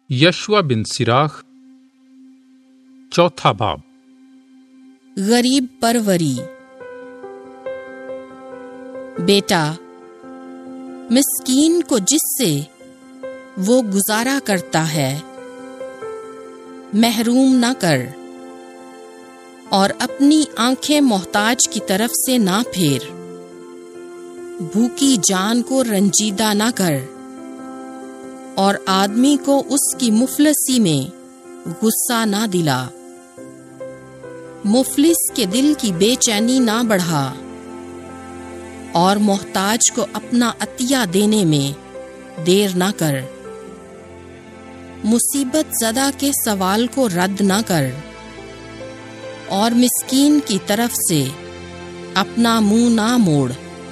یشوع بن سراخ، چوتھا باب۔ غریب پروری۔ بیٹا، مسکین کو جس سے وہ گزارا کرتا ہے محروم نہ کر، اور اپنی آنکھیں محتاج کی طرف سے نہ پھیر۔ بھوکی جان کو رنجیدہ نہ کر، اور آدمی کو اس کی مفلسی میں غصہ نہ دلا۔ مفلس کے دل کی بے چینی نہ بڑھا، اور محتاج کو اپنا عطیہ دینے میں دیر نہ کر۔ مصیبت زدہ کے سوال کو رد نہ کر، اور مسکین کی طرف سے اپنا منہ نہ موڑ۔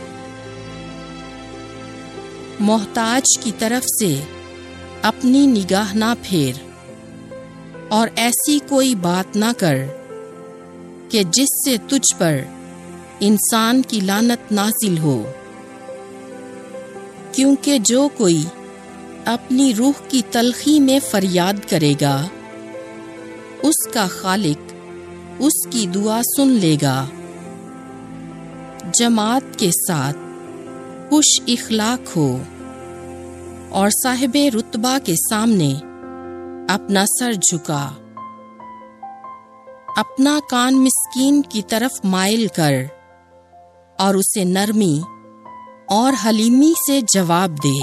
محتاج کی طرف سے اپنی نگاہ نہ پھیر، اور ایسی کوئی بات نہ کر کہ جس سے تجھ پر انسان کی لعنت نازل ہو، کیونکہ جو کوئی اپنی روح کی تلخی میں فریاد کرے گا، اس کا خالق اس کی دعا سن لے گا۔ جماعت کے ساتھ خوش اخلاق ہو، اور صاحب رتبہ کے سامنے اپنا سر جھکا۔ اپنا کان مسکین کی طرف مائل کر، اور اسے نرمی اور حلیمی سے جواب دے۔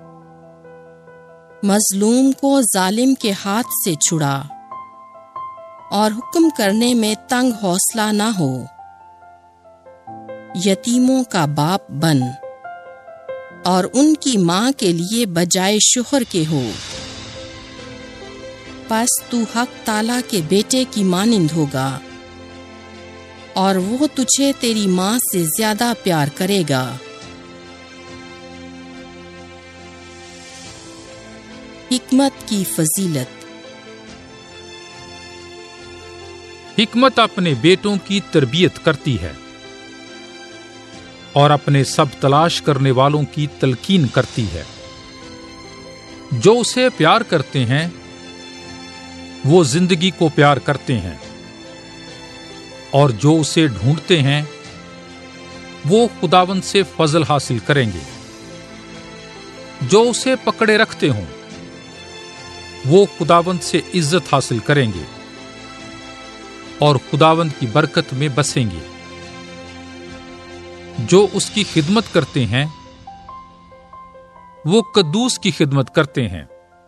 مظلوم کو ظالم کے ہاتھ سے چھڑا، اور حکم کرنے میں تنگ حوصلہ نہ ہو۔ یتیموں کا باپ بن، اور ان کی ماں کے لیے بجائے شوہر کے ہو۔ پس تو حق تعالیٰ کے بیٹے کی مانند ہوگا، اور وہ تجھے تیری ماں سے زیادہ پیار کرے گا۔ حکمت کی فضیلت۔ حکمت اپنے بیٹوں کی تربیت کرتی ہے، اور اپنے سب تلاش کرنے والوں کی تلقین کرتی ہے۔ جو اسے پیار کرتے ہیں وہ زندگی کو پیار کرتے ہیں، اور جو اسے ڈھونڈتے ہیں وہ خداوند سے فضل حاصل کریں گے۔ جو اسے پکڑے رکھتے ہوں وہ خداوند سے عزت حاصل کریں گے، اور خداوند کی برکت میں بسیں گے۔ جو اس کی خدمت کرتے ہیں وہ قدوس کی خدمت کرتے ہیں،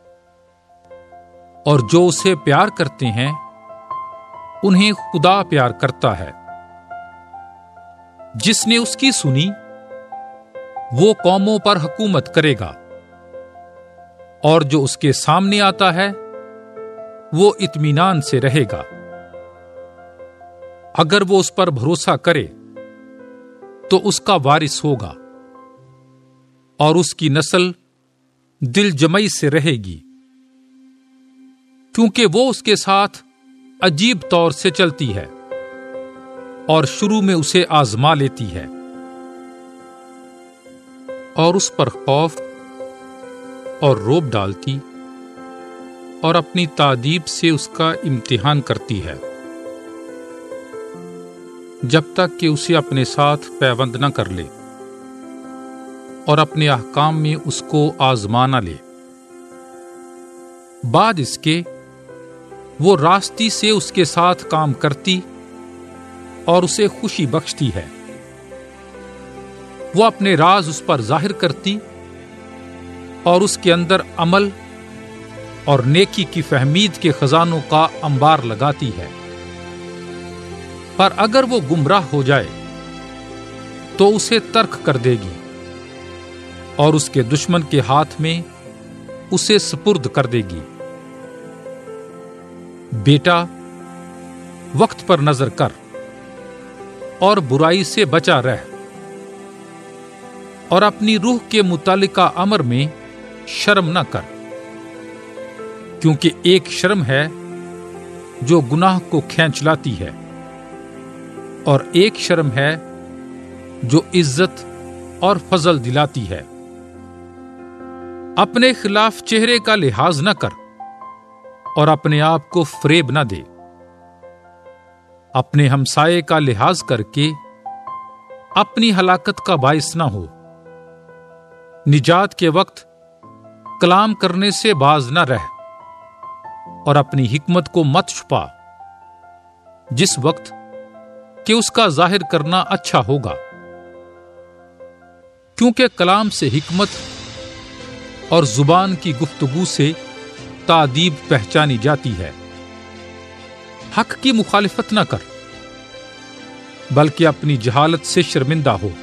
اور جو اسے پیار کرتے ہیں انہیں خدا پیار کرتا ہے۔ جس نے اس کی سنی وہ قوموں پر حکومت کرے گا، اور جو اس کے سامنے آتا ہے وہ اطمینان سے رہے گا۔ اگر وہ اس پر بھروسہ کرے تو اس کا وارث ہوگا، اور اس کی نسل دل جمعی سے رہے گی، کیونکہ وہ اس کے ساتھ عجیب طور سے چلتی ہے، اور شروع میں اسے آزما لیتی ہے، اور اس پر خوف اور روب ڈالتی، اور اپنی تادیب سے اس کا امتحان کرتی ہے، جب تک کہ اسے اپنے ساتھ پیوند نہ کر لے، اور اپنے احکام میں اس کو آزما نہ لے۔ بعد اس کے وہ راستی سے اس کے ساتھ کام کرتی، اور اسے خوشی بخشتی ہے۔ وہ اپنے راز اس پر ظاہر کرتی، اور اس کے اندر عمل اور نیکی کی فہمید کے خزانوں کا انبار لگاتی ہے۔ پر اگر وہ گمراہ ہو جائے تو اسے ترک کر دے گی، اور اس کے دشمن کے ہاتھ میں اسے سپرد کر دے گی۔ بیٹا، وقت پر نظر کر، اور برائی سے بچا رہ، اور اپنی روح کے متعلقہ امر میں شرم نہ کر، کیونکہ ایک شرم ہے جو گناہ کو کھینچ لاتی ہے، اور ایک شرم ہے جو عزت اور فضل دلاتی ہے۔ اپنے خلاف چہرے کا لحاظ نہ کر، اور اپنے آپ کو فریب نہ دے۔ اپنے ہمسائے کا لحاظ کر کے اپنی ہلاکت کا باعث نہ ہو۔ نجات کے وقت کلام کرنے سے باز نہ رہ، اور اپنی حکمت کو مت چھپا جس وقت کہ اس کا ظاہر کرنا اچھا ہوگا، کیونکہ کلام سے حکمت اور زبان کی گفتگو سے تادیب پہچانی جاتی ہے۔ حق کی مخالفت نہ کر، بلکہ اپنی جہالت سے شرمندہ ہو۔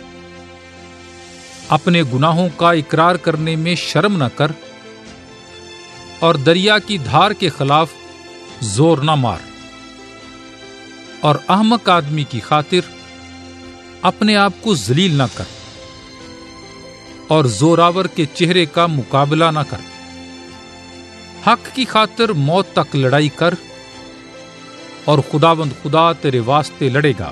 اپنے گناہوں کا اقرار کرنے میں شرم نہ کر، اور دریا کی دھار کے خلاف زور نہ مار، اور احمق آدمی کی خاطر اپنے آپ کو ذلیل نہ کر، اور زوراور کے چہرے کا مقابلہ نہ کر۔ حق کی خاطر موت تک لڑائی کر، اور خداوند خدا تیرے واسطے لڑے گا۔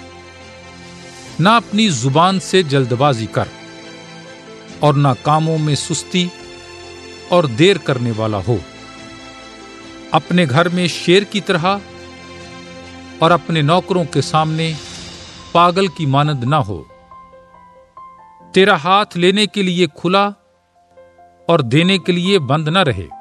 نہ اپنی زبان سے جلد بازی کر، اور نہ کاموں میں سستی اور دیر کرنے والا ہو۔ اپنے گھر میں شیر کی طرح اور اپنے نوکروں کے سامنے پاگل کی مانند نہ ہو۔ تیرا ہاتھ لینے کے لیے کھلا اور دینے کے لیے بند نہ رہے۔